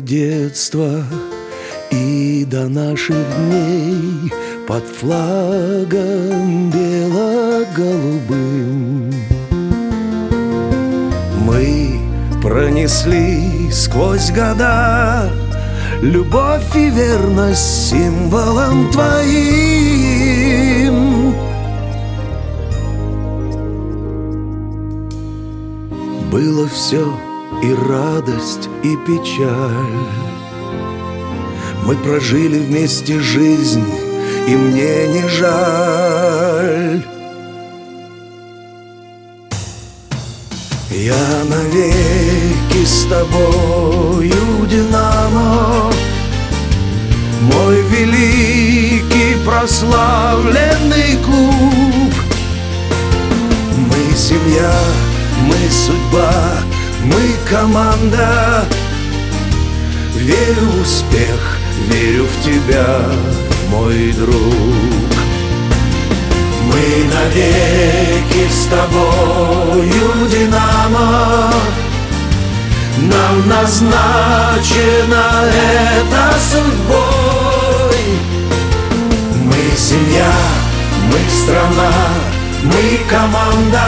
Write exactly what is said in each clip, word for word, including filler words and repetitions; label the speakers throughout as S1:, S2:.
S1: детства и до наших дней под флагом бело-голубым мы пронесли сквозь года любовь и верность символом твоим. Было все и радость, и печаль. Мы прожили вместе жизнь, и мне не жаль. Я навеки с тобою, Динамо, мой великий прославленный клуб. Мы семья, мы судьба, мы команда. Верю в успех, верю в тебя, мой друг. Мы навеки с тобою, Динамо, нам назначено это судьбой. Мы семья, мы страна, мы команда.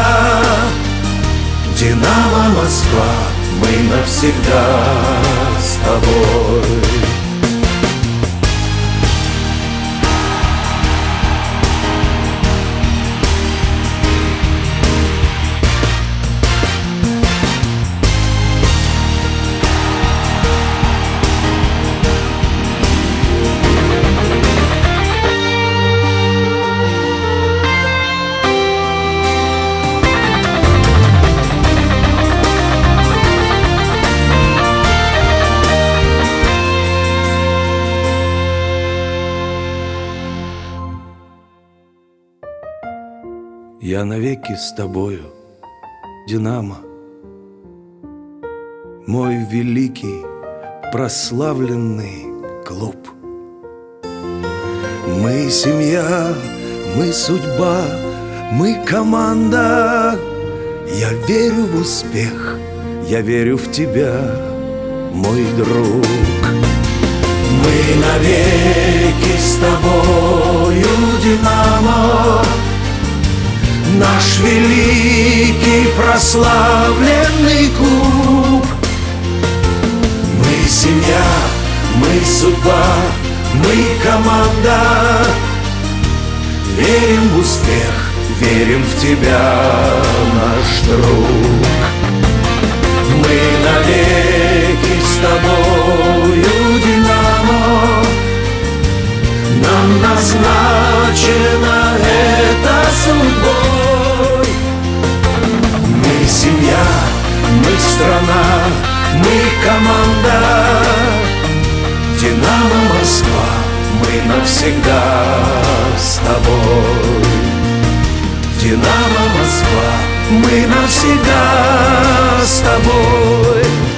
S1: Динамо Москва, мы навсегда с тобой. Я навеки с тобою, Динамо, мой великий прославленный клуб. Мы семья, мы судьба, мы команда. Я верю в успех, я верю в тебя, мой друг. Мы навеки с тобою, Динамо, наш великий прославленный клуб. Мы семья, мы судьба, мы команда. Верим в успех, верим в тебя, наш друг. Мы навеки с тобою, Динамо, нам назначено это судьбой. Мы семья, мы страна, мы команда. Динамо Москва, мы навсегда с тобой. Динамо Москва, мы навсегда с тобой.